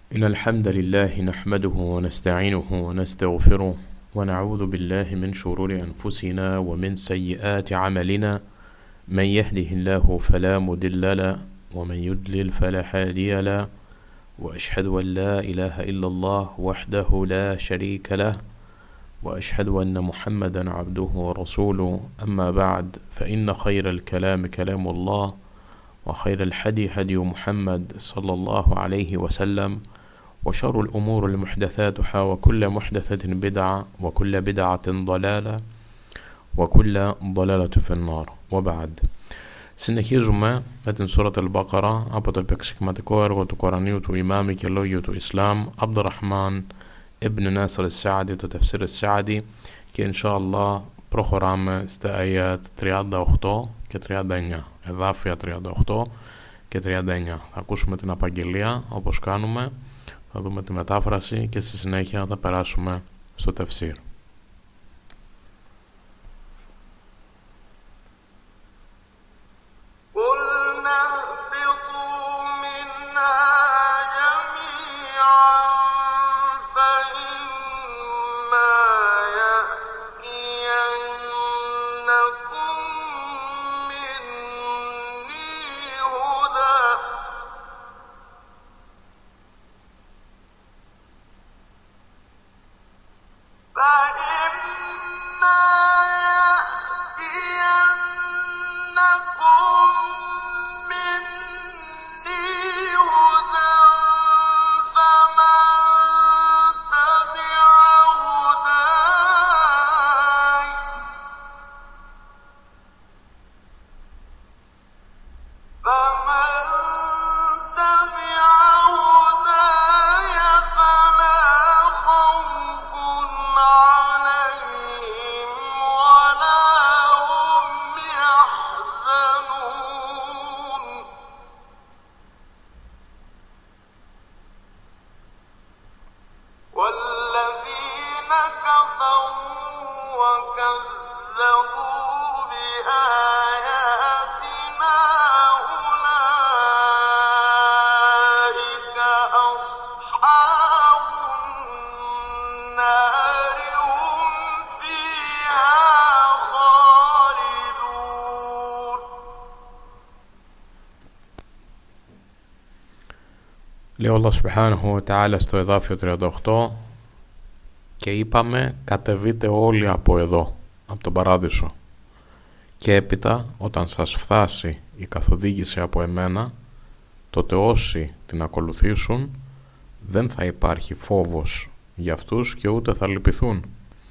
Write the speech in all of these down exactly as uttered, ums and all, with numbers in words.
إن الحمد لله نحمده ونستعينه ونستغفره ونعوذ بالله من شرور أنفسنا ومن سيئات عملنا. من يهده الله فلا مضل له ومن يضلل فلا هادي له، وأشهد أن لا إله إلا الله وحده لا شريك له، وأشهد أن محمدا عبده ورسوله. أما بعد، فإن خير الكلام كلام الله، وخير الحدي هدي محمد صلى الله عليه وسلم، وشر الأمور المحدثاتها، وكل محدثة بدعة، وكل بدعة ضلالة، وكل ضلالة في النار. وبعد. Συνεχίζουμε με την Σούρα Al-Baqarah από το επεξηγηματικό έργο του Κορανίου του Ιμάμι και λόγιο του Ισλάμ Abdurrahman ibn Nasr al-Sa'di, το Tafsir al-Sa'di, και Ινσαάλλα προχωράμε στα Ayat τριάντα οκτώ και τριάντα εννιά, εδάφια τριάντα οκτώ και τριάντα εννιά. Θα ακούσουμε την απαγγελία όπως κάνουμε, θα δούμε τη μετάφραση και στη συνέχεια θα περάσουμε στο Tafsir. Λέει Allah subhanahu wa ta'ala στο εδάφιο τριάντα οκτώ: και είπαμε, κατεβείτε όλοι από εδώ, από τον παράδεισο, και έπειτα όταν σας φτάσει η καθοδήγηση από εμένα, τότε όσοι την ακολουθήσουν δεν θα υπάρχει φόβος για αυτούς και ούτε θα λυπηθούν.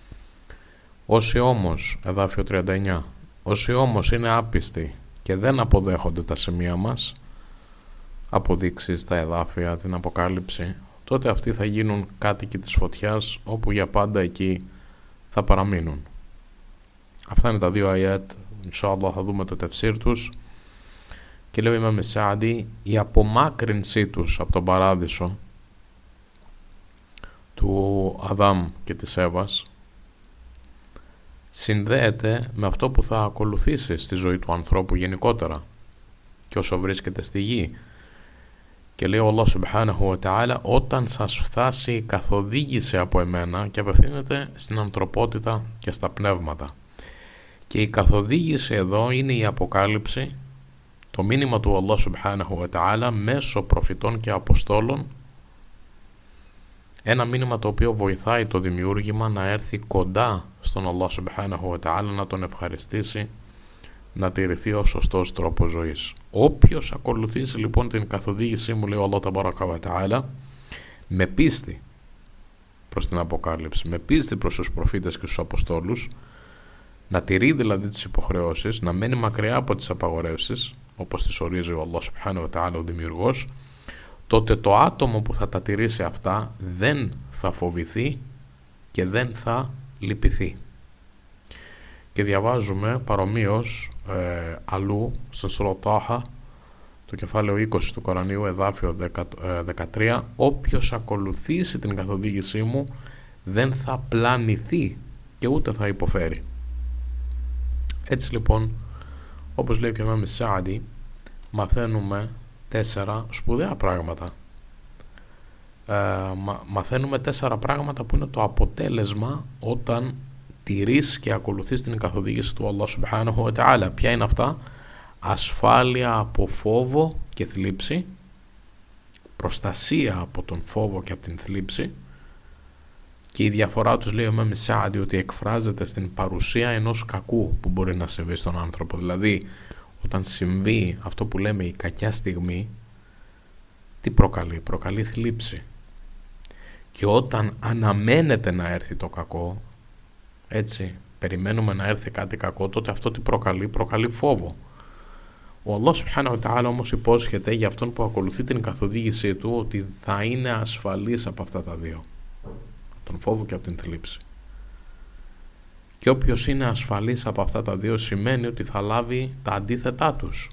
Όσοι όμως, εδάφιο τριάντα εννιά, όσοι όμως είναι άπιστοι και δεν αποδέχονται τα σημεία μας, αποδείξεις, τα εδάφια, την αποκάλυψη, τότε αυτοί θα γίνουν κάτοικοι της φωτιάς, όπου για πάντα εκεί θα παραμείνουν. Αυτά είναι τα δύο ayat, Ινσαάλλα θα δούμε το τεφσίρ τους. Και λέει ο Ιμάμ Σα'δι, η απομάκρυνσή τους από τον παράδεισο του Αδάμ και της Εύας συνδέεται με αυτό που θα ακολουθήσει στη ζωή του ανθρώπου γενικότερα και όσο βρίσκεται στη γη. Και λέει ο Allah subhanahu wa ta'ala, όταν σας φτάσει η καθοδήγηση από εμένα, και απευθύνεται στην ανθρωπότητα και στα πνεύματα. Και η καθοδήγηση εδώ είναι η αποκάλυψη, το μήνυμα του Allah subhanahu wa ta'ala μέσω προφητών και αποστόλων, ένα μήνυμα το οποίο βοηθάει το δημιούργημα να έρθει κοντά στον Allah subhanahu wa ta'ala, να τον ευχαριστήσει, να τηρηθεί ο σωστός τρόπος ζωής. Όποιος ακολουθήσει λοιπόν την καθοδήγησή μου, λέει ο Allah ταμπάρακα βα ταάλα, με πίστη προς την αποκάλυψη, με πίστη προς τους προφήτες και τους αποστόλους, να τηρεί δηλαδή τις υποχρεώσεις, να μένει μακριά από τις απαγορεύσεις, όπως τις ορίζει ο Allah subhanahu wa ta'ala, ο δημιουργός, τότε το άτομο που θα τα τηρήσει αυτά δεν θα φοβηθεί και δεν θα λυπηθεί. Και διαβάζουμε παρομοίως ε, αλλού στην Σούρα Τάχα, το κεφάλαιο είκοσι του Κορανίου, εδάφιο δεκατρία, όποιος ακολουθήσει την καθοδήγησή μου δεν θα πλανηθεί και ούτε θα υποφέρει. Έτσι λοιπόν, όπως λέει και ο Ιμάμ Σα'δι, μαθαίνουμε τέσσερα σπουδαία πράγματα. ε, μα, μαθαίνουμε τέσσερα πράγματα που είναι το αποτέλεσμα όταν τηρείς και ακολουθείς την καθοδήγηση του Allah Subhanahu wa Ta'ala. Ποια είναι αυτά? Ασφάλεια από φόβο και θλίψη, προστασία από τον φόβο και από την θλίψη, και η διαφορά τους, λέει ο Imam Sa'di, ότι εκφράζεται στην παρουσία ενός κακού που μπορεί να συμβεί στον άνθρωπο. Δηλαδή όταν συμβεί αυτό που λέμε η κακιά στιγμή, τι προκαλεί? Προκαλεί θλίψη. Και όταν αναμένεται να έρθει το κακό, έτσι, περιμένουμε να έρθει κάτι κακό, τότε αυτό τι προκαλεί? Προκαλεί φόβο. Ο Allah Subhanahu wa Ta'ala όμως υπόσχεται για αυτόν που ακολουθεί την καθοδήγησή του ότι θα είναι ασφαλής από αυτά τα δύο, τον φόβο και από την θλίψη. Και όποιος είναι ασφαλής από αυτά τα δύο σημαίνει ότι θα λάβει τα αντίθετά τους,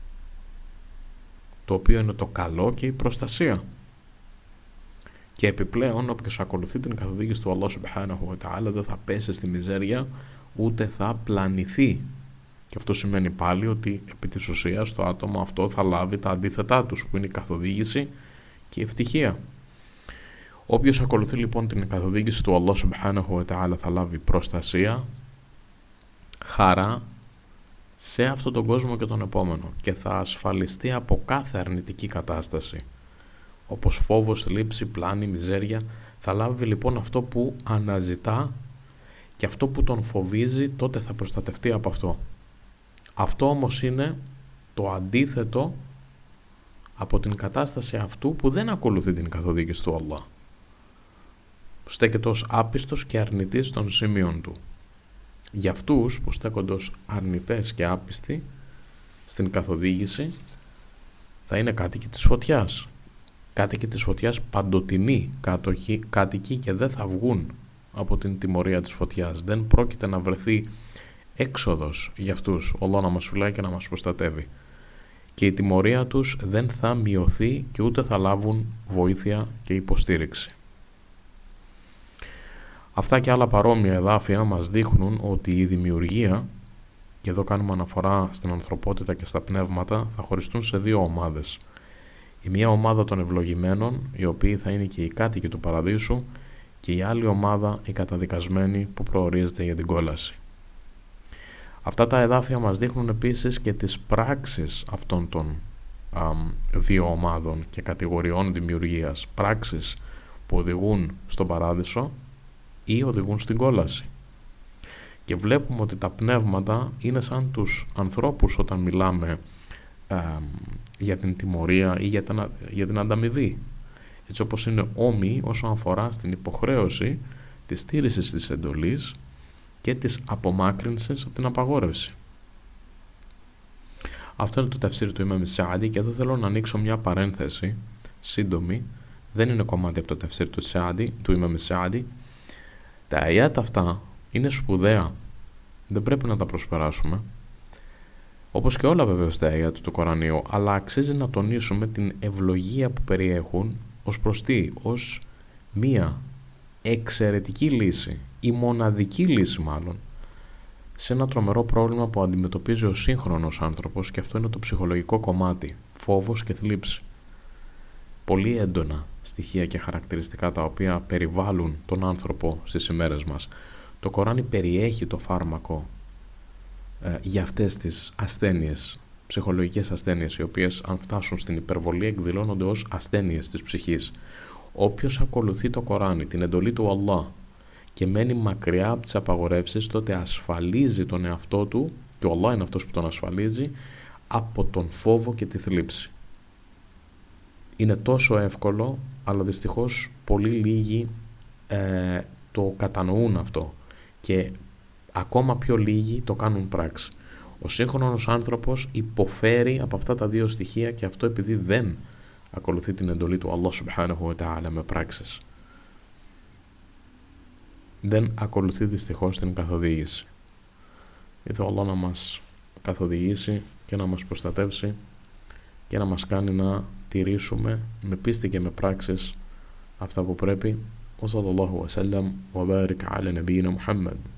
το οποίο είναι το καλό και η προστασία. Και επιπλέον όποιος ακολουθεί την καθοδήγηση του Allah Subhanahu wa Ta'ala δεν θα πέσει στη μιζέρια, ούτε θα πλανηθεί. Και αυτό σημαίνει πάλι ότι επί της ουσίας το άτομο αυτό θα λάβει τα αντίθετά τους, που είναι η καθοδήγηση και η ευτυχία. Όποιος ακολουθεί λοιπόν την καθοδήγηση του Allah Subhanahu wa Ta'ala θα λάβει προστασία, χαρά σε αυτόν τον κόσμο και τον επόμενο, και θα ασφαλιστεί από κάθε αρνητική κατάσταση, όπως φόβος, θλίψη, πλάνη, μιζέρια. Θα λάβει λοιπόν αυτό που αναζητά, και αυτό που τον φοβίζει τότε θα προστατευτεί από αυτό. Αυτό όμως είναι το αντίθετο από την κατάσταση αυτού που δεν ακολουθεί την καθοδήγηση του Allah. Στέκεται ως άπιστος και αρνητής των σημείων του. Για αυτούς που στέκονται ως αρνητές και άπιστοι στην καθοδήγηση, θα είναι κάτοικοι της φωτιάς. Κάτοικοι της φωτιάς παντοτινοί κάτοικοι, και δεν θα βγουν από την τιμωρία της φωτιάς. Δεν πρόκειται να βρεθεί έξοδος για αυτούς. Allah να μας φυλάει και να μας προστατεύει. Και η τιμωρία τους δεν θα μειωθεί και ούτε θα λάβουν βοήθεια και υποστήριξη. Αυτά και άλλα παρόμοια εδάφια μας δείχνουν ότι η δημιουργία, και εδώ κάνουμε αναφορά στην ανθρωπότητα και στα πνεύματα, θα χωριστούν σε δύο ομάδες. Η μία ομάδα των ευλογημένων, οι οποίοι θα είναι και οι κάτοικοι του παραδείσου, και η άλλη ομάδα οι καταδικασμένοι που προορίζεται για την κόλαση. Αυτά τα εδάφια μας δείχνουν επίσης και τις πράξεις αυτών των α, δύο ομάδων και κατηγοριών δημιουργίας. Πράξεις που οδηγούν στον παράδεισο ή οδηγούν στην κόλαση. Και βλέπουμε ότι τα πνεύματα είναι σαν τους ανθρώπους όταν μιλάμε α, για την τιμωρία ή για την, για την ανταμοιβή. Έτσι όπως είναι όμοιοι όσον αφορά στην υποχρέωση της στήρησης της εντολής και της απομάκρυνσης από την απαγόρευση. Αυτό είναι το ταφσίρ του Imam Sa'di, και εδώ θέλω να ανοίξω μια παρένθεση σύντομη. Δεν είναι κομμάτι από το ταφσίρ του, Sa'di, του Imam Sa'di. Τα αγιάτα αυτά είναι σπουδαία, δεν πρέπει να τα προσπεράσουμε, όπως και όλα βεβαίως τα αγιάτα του Κορανίου, αλλά αξίζει να τονίσουμε την ευλογία που περιέχουν ως προς τι? Ως μία εξαιρετική λύση, η μοναδική λύση μάλλον, σε ένα τρομερό πρόβλημα που αντιμετωπίζει ο σύγχρονος άνθρωπος, και αυτό είναι το ψυχολογικό κομμάτι, φόβος και θλίψη. Πολύ έντονα στοιχεία και χαρακτηριστικά τα οποία περιβάλλουν τον άνθρωπο στις ημέρες μας. Το Κοράνι περιέχει το φάρμακο ε, για αυτές τις ασθένειες, ψυχολογικές ασθένειες, οι οποίες αν φτάσουν στην υπερβολή εκδηλώνονται ως ασθένειες της ψυχής. Όποιος ακολουθεί το Κοράνι, την εντολή του Allah, και μένει μακριά από τις απαγορεύσεις, τότε ασφαλίζει τον εαυτό του, και ο Allah είναι αυτός που τον ασφαλίζει, από τον φόβο και τη θλίψη. Είναι τόσο εύκολο, αλλά δυστυχώς πολύ λίγοι ε, το κατανοούν αυτό, και ακόμα πιο λίγοι το κάνουν πράξη. Ο σύγχρονος άνθρωπος υποφέρει από αυτά τα δύο στοιχεία, και αυτό επειδή δεν ακολουθεί την εντολή του Allah Subhanahu wa Ta'ala με πράξεις. Δεν ακολουθεί δυστυχώς την καθοδήγηση. Ήθελε Allah να μας καθοδηγήσει και να μας προστατεύσει και να μας κάνει να τηρήσουμε με πίστη και με πράξεις αυτά που πρέπει. Wa sallallahu wa sallam wa barik ala nabiyyina Muhammad.